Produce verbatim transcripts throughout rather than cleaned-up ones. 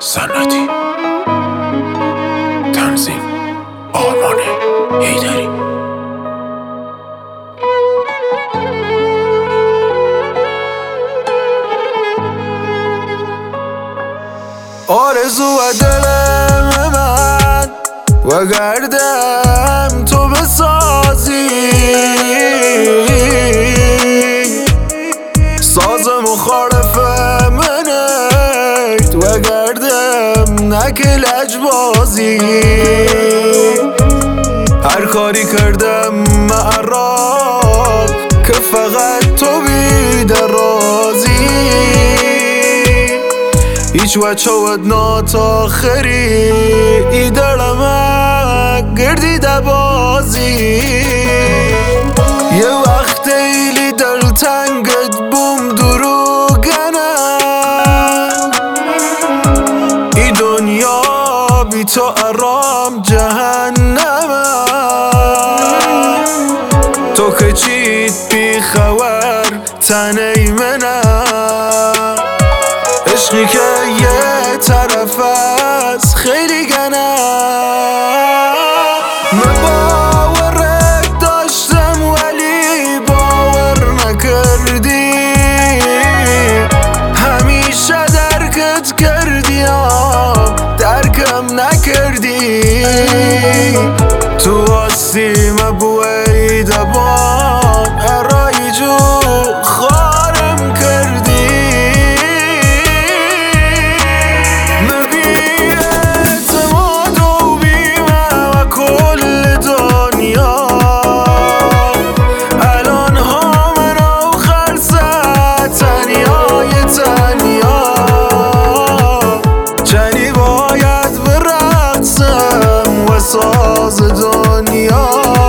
سنتی تنظیم آرمان حیدری. آرزو دل من و گردم تو بسازی، ساز مخالف منت و گردم نک لجبازی. هر کاری کردم معراض که فقط تو بیده رازی. هیچ وچه ودنات آخری ای دلم گردیده بازی. یه وقت ایلی دلتنگت بوم دروگنه، ای دنیا بی تو ارام جهنمه. تو که چیت بی خبر تنی منه، عشقی که یه طرف از خیلی گنه. من باورت داشتم ولی باور نکردی، همیشه درکت کردی درکم نکردی. تو آسیم بوی دبان ارای جو خارم کردی. ساز دنیا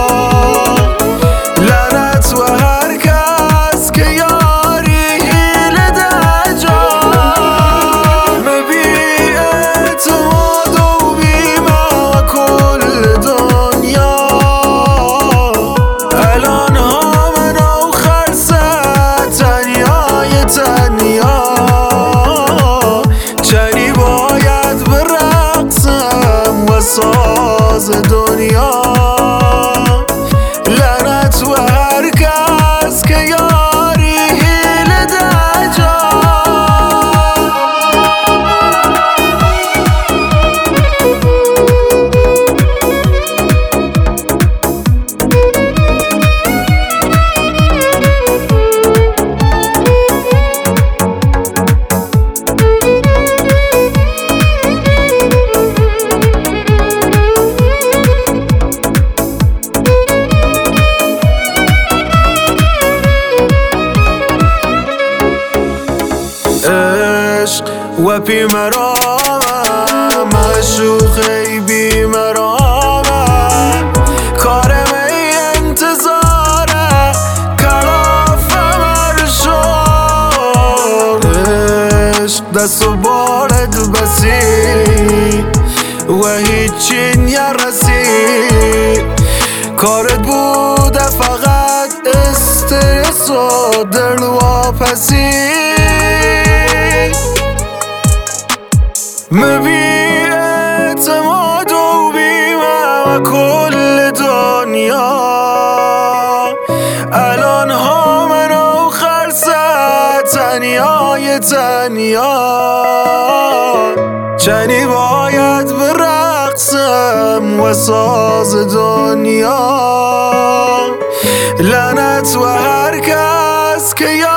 لعنت و هر کس که یاری حیله در جان. بی اعتماد و بیمه و کل دنیا الان ها منو خرسه تنیای تنیا. چنی باید برقصم و ساز دنیا لعنت و هر کس که یاری حیله در جان. و پی مرامم مشوخی بی مرامم، کارم ای انتظاره کلافم ارشاد. عشق دست و بالت بسی و هیچی نرسی، کارت بوده فقط استرس و دل واپسی. بی اعتماد و بیمه و کل دنیا الان ها منو خرسه تنیای تنیا. چنی باید برقصم و ساز دنیا لعنت و هر کس که